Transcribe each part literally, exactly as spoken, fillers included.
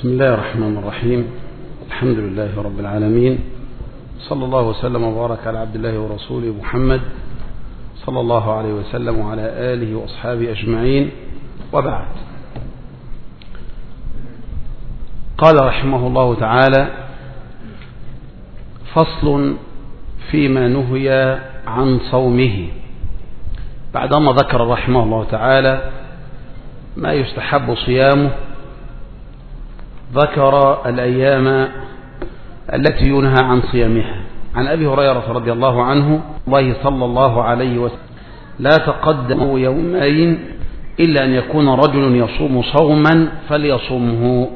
بسم الله الرحمن الرحيم. الحمد لله رب العالمين، صلى الله وسلم وبارك على عبد الله ورسوله محمد صلى الله عليه وسلم وعلى آله وأصحابه أجمعين، وبعد. قال رحمه الله تعالى: فصل فيما نهي عن صومه. بعدما ذكر رحمه الله تعالى ما يستحب صيامه، ذكر الأيام التي ينهى عن صيامها. عن أبي هريرة رضي الله عنه الله صلى الله عليه وسلم: لا تقدموا يومين إلا أن يكون رجل يصوم صوما فليصومه.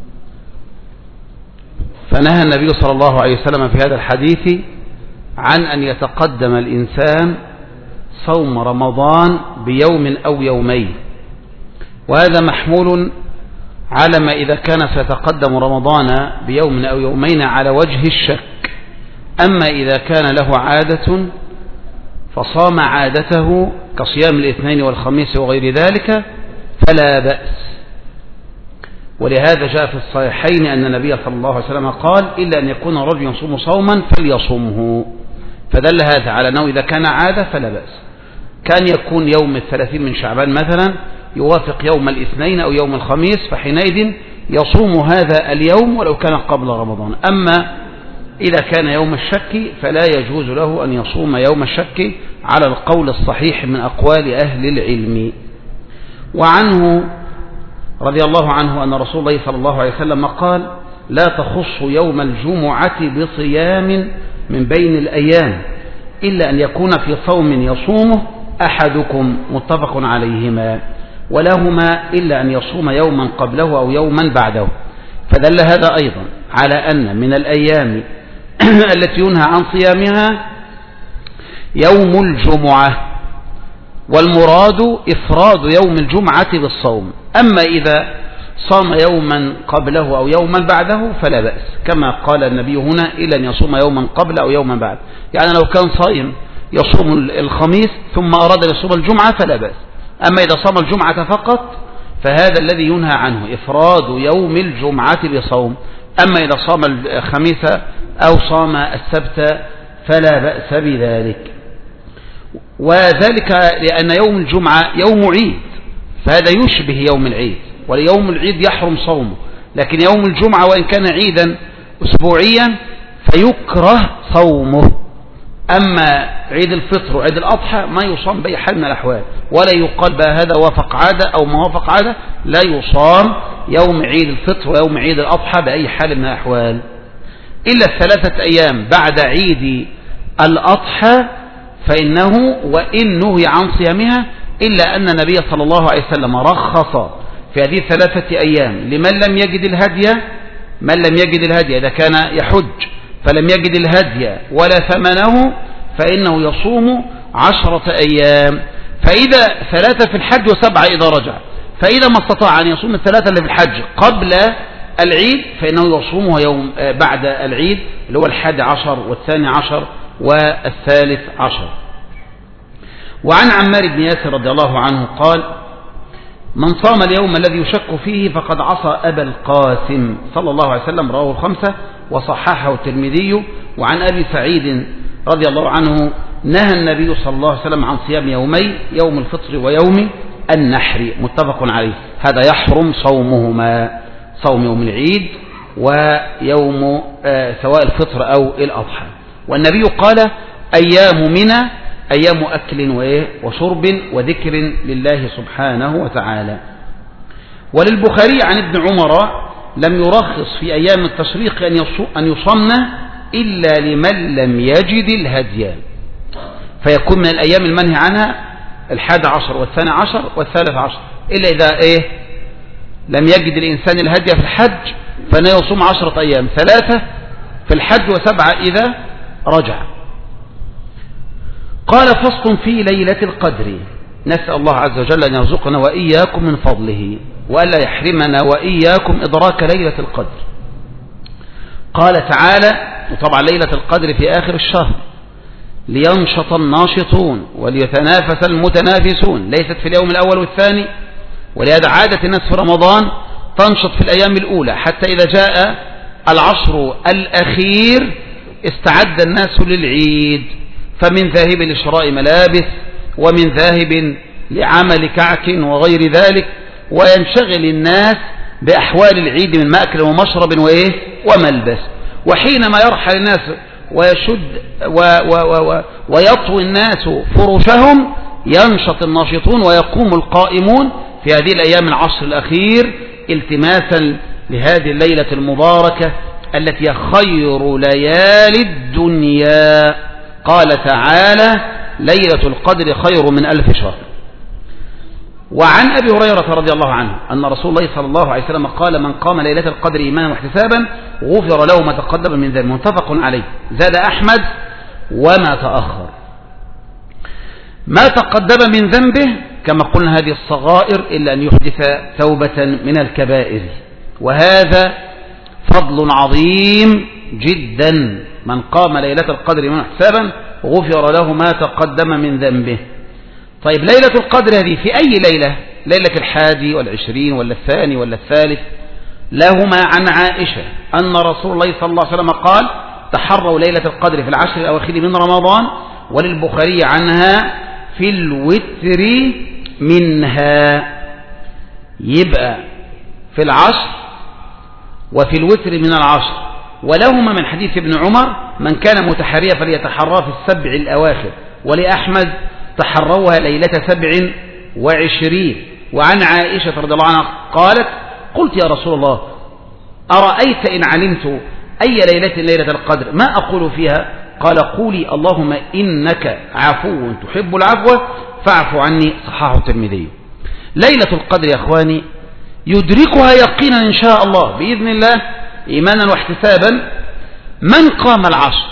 فنهى النبي صلى الله عليه وسلم في هذا الحديث عن أن يتقدم الإنسان صوم رمضان بيوم أو يومين، وهذا محمول على ما إذا كان سيتقدم رمضان بيوم أو يومين على وجه الشك. أما إذا كان له عادة فصام عادته كصيام الاثنين والخميس وغير ذلك فلا بأس. ولهذا جاء في الصحيحين أن النبي صلى الله عليه وسلم قال: إلا أن يكون رجل يصوم صوما فليصومه. فدل هذا على أنه إذا كان عادة فلا بأس. كان يكون يوم الثلاثين من شعبان مثلا يوافق يوم الاثنين أو يوم الخميس، فحينئذ يصوم هذا اليوم ولو كان قبل رمضان. أما إذا كان يوم الشك فلا يجوز له أن يصوم يوم الشك على القول الصحيح من أقوال أهل العلم. وعنه رضي الله عنه أن رسول الله صلى الله عليه وسلم قال: لا تخص يوم الجمعة بصيام من بين الأيام إلا أن يكون في صوم يصومه أحدكم، متفق عليهما، ولهما إلا أن يصوم يوما قبله أو يوما بعده. فدل هذا أيضا على أن من الأيام التي ينهى عن صيامها يوم الجمعة، والمراد إفراد يوم الجمعة بالصوم. أما إذا صام يوما قبله أو يوما بعده فلا بأس، كما قال النبي هنا: إلا أن يصوم يوما قبل أو يوما بعد. يعني لو كان صائم يصوم الخميس ثم أراد أن يصوم الجمعة فلا بأس. أما إذا صام الجمعة فقط فهذا الذي ينهى عنه، إفراد يوم الجمعة بصوم. أما إذا صام الخميس أو صام السبت فلا بأس بذلك. وذلك لأن يوم الجمعة يوم عيد، فهذا يشبه يوم العيد، وليوم العيد يحرم صومه. لكن يوم الجمعة وإن كان عيدا أسبوعيا فيكره صومه. أما عيد الفطر وعيد الأضحى ما يصام بأي حال من الأحوال، ولا يقال بقى هذا وافق عادة أو ما وافق عادة، لا يصام يوم عيد الفطر ويوم عيد الأضحى بأي حال من الأحوال، إلا الثلاثة أيام بعد عيد الأضحى فإنه وإن نهي عن صيامها، إلا أن النبي صلى الله عليه وسلم رخص في هذه الثلاثة أيام لمن لم يجد الهدي. من لم يجد الهدي إذا كان يحج فلم يجد الهدي ولا ثمنه فإنه يصوم عشرة أيام، فإذا ثلاثة في الحج وسبعة إذا رجع. فإذا ما استطاع أن يصوم الثلاثة اللي في الحج قبل العيد فإنه يصومها يوم بعد العيد، اللي هو الحادي عشر والثاني عشر والثالث عشر. وعن عمار بن ياسر رضي الله عنه قال: من صام اليوم الذي يشك فيه فقد عصى أبا القاسم صلى الله عليه وسلم، رواه الخمسة وصححه الترمذي. وعن أبي سعيد رضي الله عنه نهى النبي صلى الله عليه وسلم عن صيام يومي، يوم الفطر ويوم النحر، متفق عليه. هذا يحرم صومهما، صوم يوم العيد ويوم آه سواء الفطر أو الأضحى. والنبي قال: أيام منى أيام أكل وشرب وذكر لله سبحانه وتعالى. وللبخاري عن ابن عمر: لم يرخص في أيام التشريق أن يصمن إلا لمن لم يجد الهدي، فيكون من الأيام المنهي عنها الحادي عشر والثاني عشر والثالث عشر، إلا إذا إيه لم يجد الإنسان الهدي في الحج فإنه يصوم عشرة أيام، ثلاثة في الحج وسبعة إذا رجع. قال: فصل في ليلة القدر. نسأل الله عز وجل أن يرزقنا وإياكم من فضله وألا يحرمنا وإياكم إدراك ليلة القدر. قال تعالى: وطبعا ليلة القدر في آخر الشهر، لينشط الناشطون وليتنافس المتنافسون، ليست في اليوم الأول والثاني. ولهذا عادة الناس في رمضان تنشط في الأيام الأولى حتى إذا جاء العشر الأخير استعد الناس للعيد، فمن ذاهب لشراء ملابس ومن ذاهب لعمل كعك وغير ذلك، وينشغل الناس بأحوال العيد من مأكل ومشرب وإيه وملبس. وحينما يرحل الناس ويشد و و و ويطوي الناس فرشهم ينشط الناشطون ويقوم القائمون في هذه الأيام العشر الأخير التماسا لهذه الليلة المباركة التي هي خير ليالي الدنيا. قال تعالى: ليلة القدر خير من ألف شهر. وعن أبي هريرة رضي الله عنه أن رسول الله صلى الله عليه وسلم قال: من قام ليلة القدر إيمانا واحتسابا غفر له ما تقدم من ذنبه. متفق عليه. زاد أحمد: وما تأخر. ما تقدم من ذنبه كما قلنا هذه الصغائر إلا أن يحدث توبة من الكبائر، وهذا فضل عظيم جدا. من قام ليلة القدر إيمانا واحتسابا غفر له ما تقدم من ذنبه. طيب ليلة القدر هذه في أي ليلة؟ ليلة الحادي والعشرين ولا الثاني ولا الثالث؟ لهما عن عائشة أن رسول الله صلى الله عليه وسلم قال: تحروا ليلة القدر في العشر الأواخر من رمضان. وللبخاري عنها: في الوتر منها. يبقى في العشر وفي الوتر من العشر. ولهما من حديث ابن عمر: من كان متحريا فليتحرى في السبع الأواخر. ولأحمد: تحروها ليلة سبع وعشرين. وعن عائشة رضي الله عنها قالت: قلت يا رسول الله أرأيت إن علمت أي ليلة ليلة القدر ما أقول فيها؟ قال: قولي اللهم إنك عفو تحب العفو فاعف عني. صححه الترمذي. ليلة القدر يا أخواني يدركها يقينا إن شاء الله بإذن الله إيمانا واحتسابا من قام العشر.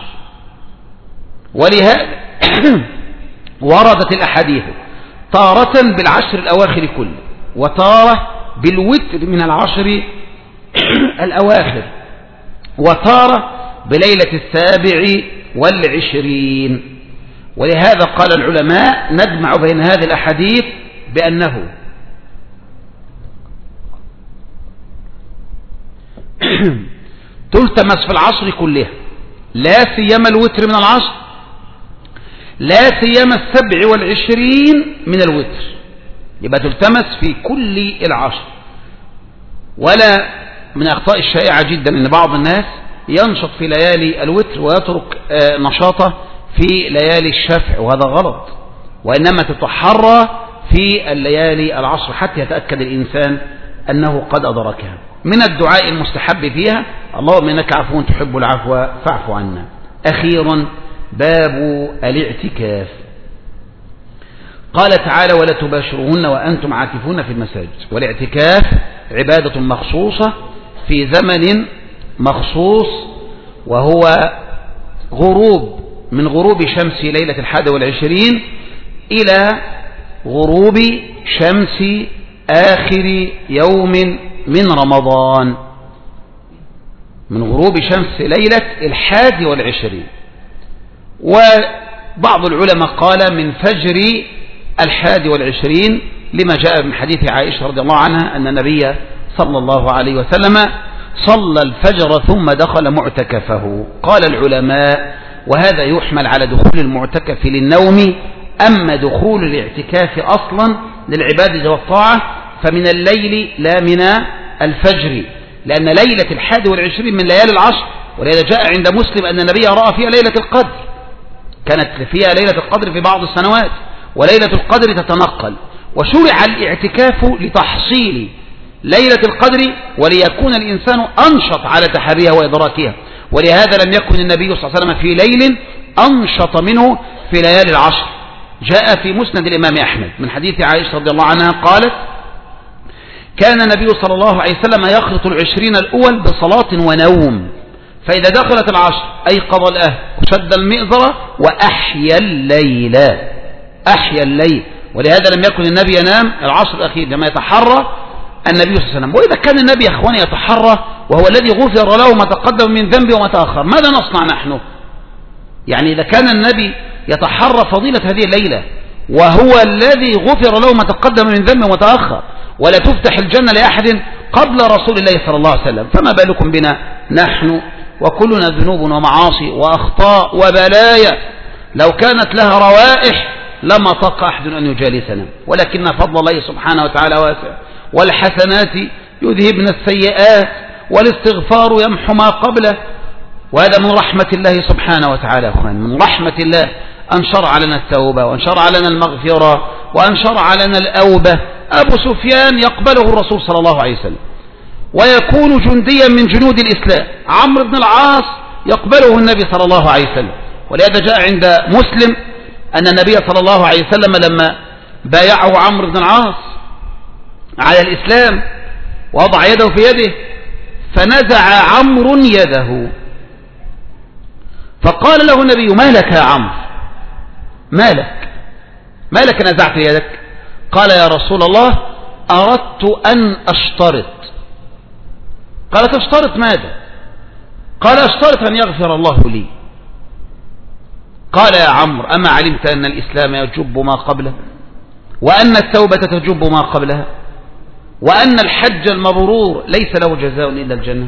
ولهذا وردت الأحاديث تارة بالعشر الأواخر كله، وتارة بالوتر من العشر الأواخر، وتارة بليلة السابع والعشرين. ولهذا قال العلماء نجمع بين هذه الأحاديث بأنه تلتمس في العشر كلها، لا سيما الوتر من العشر، لا سيما السبع والعشرين من الوتر، يبقى تلتمس في كل العشر. ولا من أخطاء الشائعة جدا أن بعض الناس ينشط في ليالي الوتر ويترك نشاطه في ليالي الشفع، وهذا غلط. وإنما تتحرى في الليالي العشر حتى يتأكد الإنسان أنه قد أدركها. من الدعاء المستحب فيها: اللهم إنك عفو تحب العفو فاعف عنا. أخيرا باب الاعتكاف. قال تعالى: ولا تباشروهن وأنتم عاكفون في المساجد. والاعتكاف عبادة مخصوصة في زمن مخصوص، وهو غروب من غروب شمس ليلة الحادي والعشرين إلى غروب شمس آخر يوم من رمضان، من غروب شمس ليلة الحادي والعشرين. وبعض العلماء قال من فجر الحادي والعشرين، لما جاء من حديث عائشة رضي الله عنها أن النبي صلى الله عليه وسلم صلى الفجر ثم دخل معتكفه. قال العلماء: وهذا يحمل على دخول المعتكف للنوم، أما دخول الاعتكاف أصلا للعبادة والطاعة فمن الليل لا من الفجر، لأن ليلة الحادي والعشرين من ليالي العشر. ولذا جاء عند مسلم أن النبي رأى فيها ليلة القدر، كانت فيها ليلة القدر في بعض السنوات، وليلة القدر تتنقل. وشرع الاعتكاف لتحصيل ليلة القدر وليكون الإنسان أنشط على تحريها وإدراكها. ولهذا لم يكن النبي صلى الله عليه وسلم في ليل أنشط منه في ليالي العشر. جاء في مسند الإمام أحمد من حديث عائشة رضي الله عنها قالت: كان النبي صلى الله عليه وسلم يخلط العشرين الأول بصلاة ونوم، فإذا دخلت العشر أيقظ الأهل وشد المئزرة وأحيا الليل، أحيا الليل. ولهذا لم يكن النبي ينام العصر الأخير لما يتحرى النبي صلى الله عليه وسلم. وإذا كان النبي يا أخواني يتحرى وهو الذي غفر له ما تقدم من ذنبه وما تأخر، ماذا نصنع نحن؟ يعني إذا كان النبي يتحرى فضيلة هذه الليلة وهو الذي غفر له ما تقدم من ذنبه وما تأخر، ولا تفتح الجنة لأحد قبل رسول الله صلى الله عليه وسلم، فما بالكم بنا نحن وكلنا ذنوب ومعاصي وأخطاء وبلايا، لو كانت لها روائح لما طاق أحد أن يجالسنا، ولكن فضل الله سبحانه وتعالى واسع، والحسنات يذهبن السيئات والاستغفار يمحو ما قبله، وهذا من رحمة الله سبحانه وتعالى. أخوان، من رحمة الله أن شرع لنا التوبة وأن شرع لنا المغفرة وأن شرع لنا الأوبة. أبو سفيان يقبله الرسول صلى الله عليه وسلم ويكون جنديا من جنود الإسلام، عمرو بن العاص يقبله النبي صلى الله عليه وسلم، ولهذا جاء عند مسلم أن النبي صلى الله عليه وسلم لما بايعه عمرو بن العاص على الإسلام ووضع يده في يده فنزع عمرو يده، فقال له النبي: ما لك يا عمرو؟ ما لك ما لك نزعت يدك؟ قال: يا رسول الله أردت أن أشترط. قال: تشترط ماذا؟ قال: أشترط أن يغفر الله لي. قال: يا عمرو أما علمت أن الإسلام يجب ما قبله، وأن التوبة تجب ما قبلها، وأن الحج المبرور ليس له جزاء إلا الجنة؟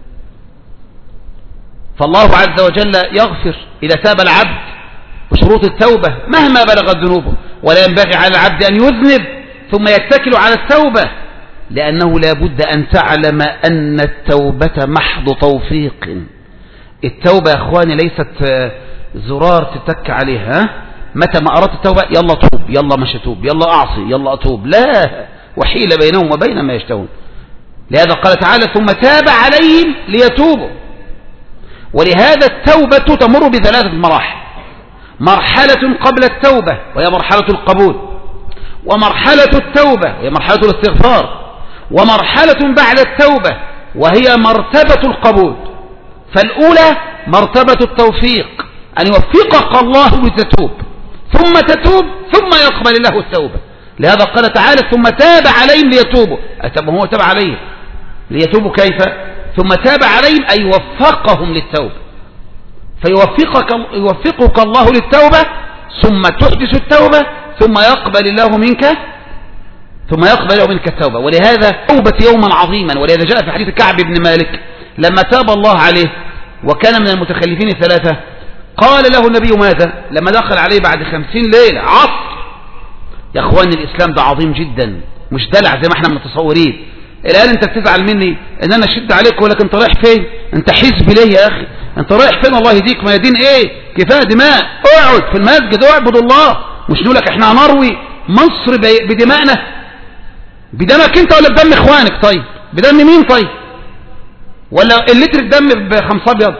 فالله عز وجل يغفر إذا تاب العبد بشروط التوبة مهما بلغت ذنوبه، ولا ينبغي على العبد أن يذنب ثم يتكل على التوبة، لأنه لا بد أن تعلم أن التوبة محض توفيق. التوبة يا أخواني ليست زرار تتك عليها، متى ما أردت التوبة يلا توب، يلا مش توب، يلا أعصي، يلا أتوب، لا، وحيل بينهم وبين ما يشتهون. لهذا قال تعالى: ثم تاب عليهم ليتوبوا. ولهذا التوبة تمر بثلاثة مراحل: مرحلة قبل التوبة وهي مرحلة القبول، ومرحلة التوبة وهي مرحلة الاستغفار، ومرحلة بعد التوبة وهي مرتبة القبول. فالأولى مرتبة التوفيق، أن يوفقك الله لتتوب، ثم تتوب ثم يقبل الله التوبة. لهذا قال تعالى: ثم تاب عليهم ليتوبوا. أتب هو تاب عليهم ليتوبوا كيف؟ ثم تاب عليهم أي وفقهم للتوبة، فيوفقك يوفقك الله للتوبة ثم تحدث التوبة ثم يقبل الله منك ثم يقبل منك التوبة. ولهذا توبة يوما عظيما. ولهذا جاء في حديث كعب بن مالك لما تاب الله عليه وكان من المتخلفين الثلاثة، قال له النبي ماذا لما دخل عليه بعد خمسين ليلة عصر؟ يا اخواني الإسلام ده عظيم جدا، مش دلع زي ما احنا متصورين. الآن انت بتزعل مني ان انا شد عليك ولكن انت رايح فين؟ انت حزب ليه يا اخي؟ انت رايح فين؟ الله يهديك، ما يدين ايه؟ كفايه دماء، اقعد في المسجد اعبد الله. مش نقول لك احنا هنروي مصر بدمائنا؟ بدمك انت ولا بدم اخوانك؟ طيب بدم مين؟ طيب ولا اللتر الدم بخمسة ابيض؟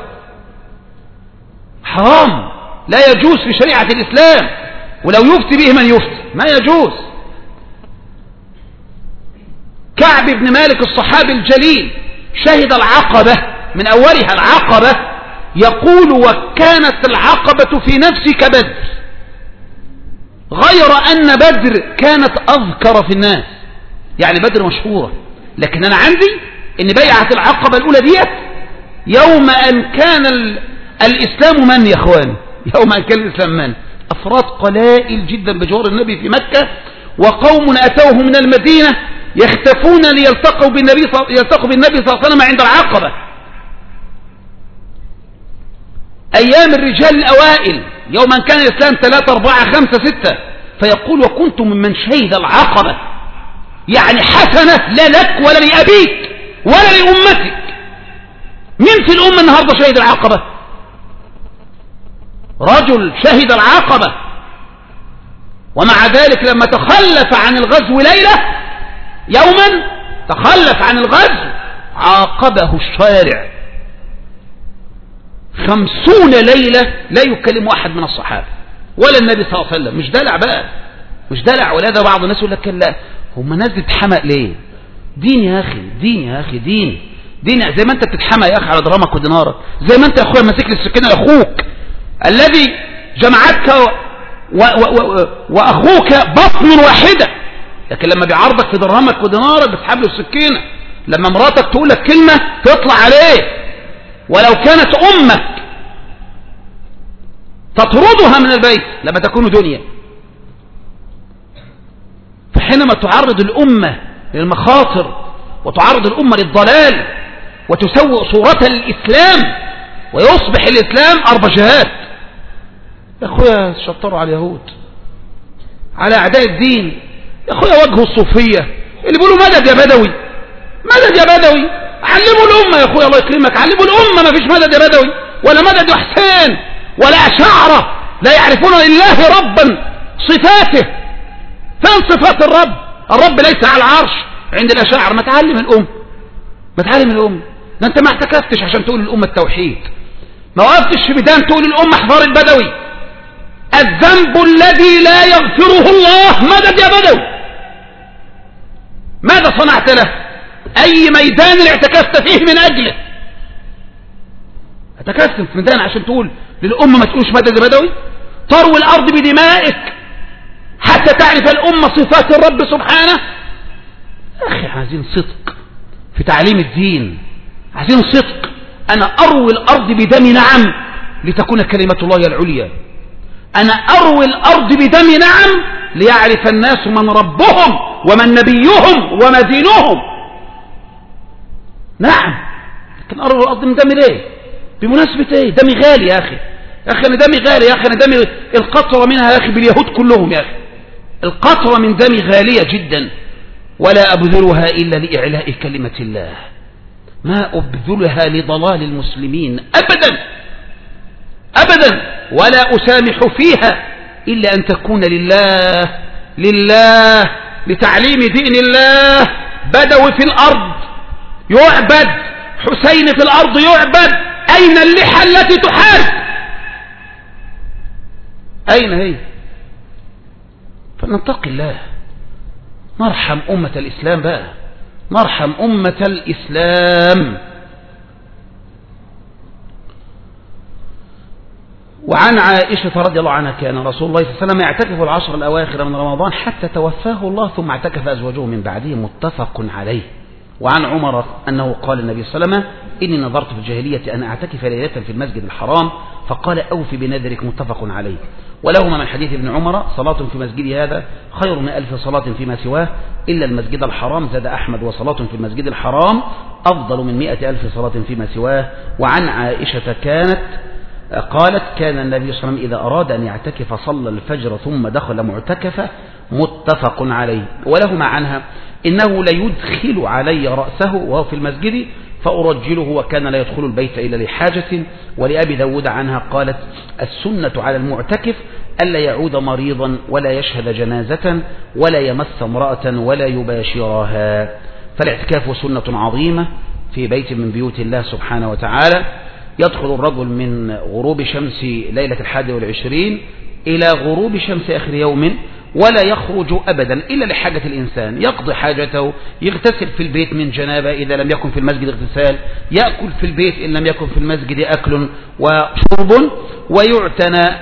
حرام، لا يجوز في شريعة الإسلام، ولو يفتي به من يفتي ما يجوز. كعب بن مالك الصحابي الجليل شهد العقبة من أولها العقبة، يقول: وكانت العقبة في نفسي كبدر، غير أن بدر كانت أذكر في الناس. يعني بدر مشهورة، لكن أنا عندي أن بيعة العقبة الأولى ديت يوم أن كان الإسلام من يا أخوان؟ يوم أن كان الإسلام من؟ أفراد قلائل جدا بجوار النبي في مكة، وقوم أتوه من المدينة يختفون ليلتقوا بالنبي يلتقوا بالنبي صلى الله عليه وسلم عند العقبة. أيام الرجال الأوائل يوم أن كان الإسلام ثلاثة أربعة خمسة ستة، فيقول: وكنت ممن شهد العقبة. يعني حسنة لا لك ولا لأبيك ولا لأمتك. مين في الأمة النهاردة شهد العقبة؟ رجل شهد العقبة، ومع ذلك لما تخلف عن الغزو ليلة يوما تخلف عن الغزو عاقبه الشارع خمسون ليلة لا يكلم أحد من الصحابة ولا النبي صلى الله عليه وسلم. مش دلع بقى، مش دلع. ولهذا بعض الناس يقول لك لا هم ناس بتتحمق ليه؟ دين يا أخي، دين يا أخي، دين دين. زي ما أنت بتتحمق يا أخي على درامك ودينارك، زي ما أنت يا أخويا ماسك لي السكينة لأخوك الذي جمعتك و و و وأخوك بطن واحدة، لكن لما بيعرضك في درهمك ودينارك بتسحب له السكينة. لما مراتك تقول لك كلمة تطلع عليه، ولو كانت أمك تطردها من البيت لما تكون دنيا. فحينما تعرض الأمة للمخاطر وتعرض الأمة للضلال وتسوء صورة الإسلام ويصبح الإسلام أربجهات. يا أخويا شطروا على اليهود، على أعداء الدين. يا أخويا وجهوا الصوفية اللي بيقولوا مدد يا بدوي، مدد يا بدوي. علموا الأمة يا أخويا الله يكرمك، علموا الأمة ما فيش مدد يا بدوي ولا مدد يا حسين ولا أشاعرة لا يعرفون لله ربا صفاته. فين صفات الرب؟ الرب ليس على العرش عند الأشاعرة. ما تعلم الأمة، ما تعلم الأمة. ده أنت ما اعتكفتش عشان تقول للأمة التوحيد، ما وقفتش في ميدان تقول للأمة احذر البدوي. الذنب الذي لا يغفره الله مدد يا بدوي. ماذا صنعت له؟ أي ميدان اعتكفت فيه من أجله؟ اعتكفت في ميدان عشان تقول للأمة ما تقولش مدد يا بدوي؟ تروي الأرض بدمائك حتى تعرف الأمة صفات الرب سبحانه. أخي عايزين صدق في تعليم الدين، عايزين صدق. أنا أروي الأرض بدم نعم لتكون كلمة الله العليا. أنا أروي الأرض بدم نعم ليعرف الناس من ربهم ومن نبيهم وما دينهم. نعم، لكن أروي الأرض من دم ليه؟ بمناسبة ايه؟ دمي غالي يا أخي، يا أخي أنا دمي غالي، يا أخي أنا دمي القطرة منها يا أخي باليهود كلهم يا أخي، القطرة من دمي غالية جدا، ولا أبذلها إلا لإعلاء كلمة الله، ما أبذلها لضلال المسلمين أبدا أبدا، ولا أسامح فيها إلا أن تكون لله لله لتعليم دين الله. بدوي في الأرض يعبد، حسين في الأرض يعبد، أين اللحى التي تحارب؟ أين هي؟ فنتقي الله، نرحم أمة الإسلام بقى، نرحم أمة الإسلام. وعن عائشة رضي الله عنها كان رسول الله صلى الله عليه وسلم يعتكف العشر الأواخر من رمضان حتى توفاه الله ثم اعتكف أزواجه من بعده، متفق عليه. وعن عمر أنه قال النبي صلى الله عليه وسلم إني نظرت في الجاهلية أن أعتكف ليلة في المسجد الحرام فقال أوف بنذرك، متفق عليه. ولهما من حديث ابن عمر صلاة في مسجد هذا خير من ألف صلاة فيما سواه إلا المسجد الحرام. زاد أحمد وصلاة في المسجد الحرام أفضل من مئة ألف صلاة فيما سواه. وعن عائشة كانت قالت كان النبي صلى الله عليه وسلم إذا أراد أن يعتكف صلى الفجر ثم دخل معتكفة، متفق عليه. ولهما عنها إنه ليدخل علي رأسه وهو في المسجد فأرجله وكان لا يدخل البيت إلا لحاجة. ولأبي داود عنها قالت السنة على المعتكف ألا يعود مريضا ولا يشهد جنازة ولا يمس امرأة ولا يباشرها. فالاعتكاف سنة عظيمة في بيت من بيوت الله سبحانه وتعالى. يدخل الرجل من غروب شمس ليلة الحادي والعشرين إلى غروب شمس آخر يوم ولا يخرج أبدا إلا لحاجة الإنسان، يقضي حاجته، يغتسل في البيت من جنابه إذا لم يكن في المسجد اغتسال، يأكل في البيت إن لم يكن في المسجد أكل وشرب، ويعتنى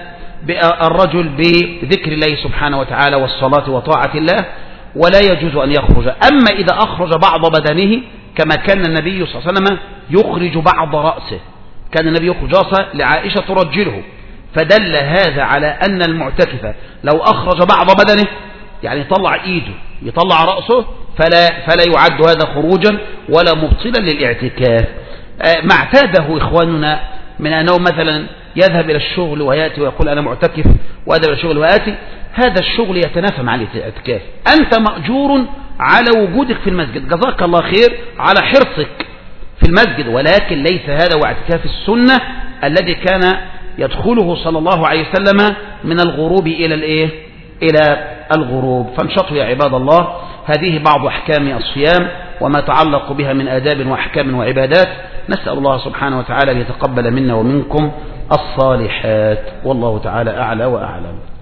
الرجل بذكر الله سبحانه وتعالى والصلاة وطاعة الله، ولا يجوز أن يخرج. أما إذا أخرج بعض بدنه كما كان النبي صلى الله عليه وسلم يخرج بعض رأسه، كان النبي يخرج رأسه لعائشة ترجله، فدل هذا على أن المعتكف لو أخرج بعض بدنه يعني يطلع إيده يطلع رأسه فلا, فلا يعد هذا خروجا ولا مبطلا للاعتكاف. ما اعتاده إخواننا من أنه مثلا يذهب إلى الشغل ويأتي ويقول أنا معتكف وأذهب إلى الشغل ويأتي، هذا الشغل يتنافى مع الاعتكاف. أنت مأجور على وجودك في المسجد، جزاك الله خير على حرصك في المسجد، ولكن ليس هذا هو اعتكاف السنة الذي كان يدخله صلى الله عليه وسلم من الغروب إلى الإيه؟ إلى الغروب. فانشطوا يا عباد الله. هذه بعض أحكام الصيام وما تعلق بها من آداب وأحكام وعبادات. نسأل الله سبحانه وتعالى أن يتقبل منا ومنكم الصالحات، والله تعالى أعلى وأعلم.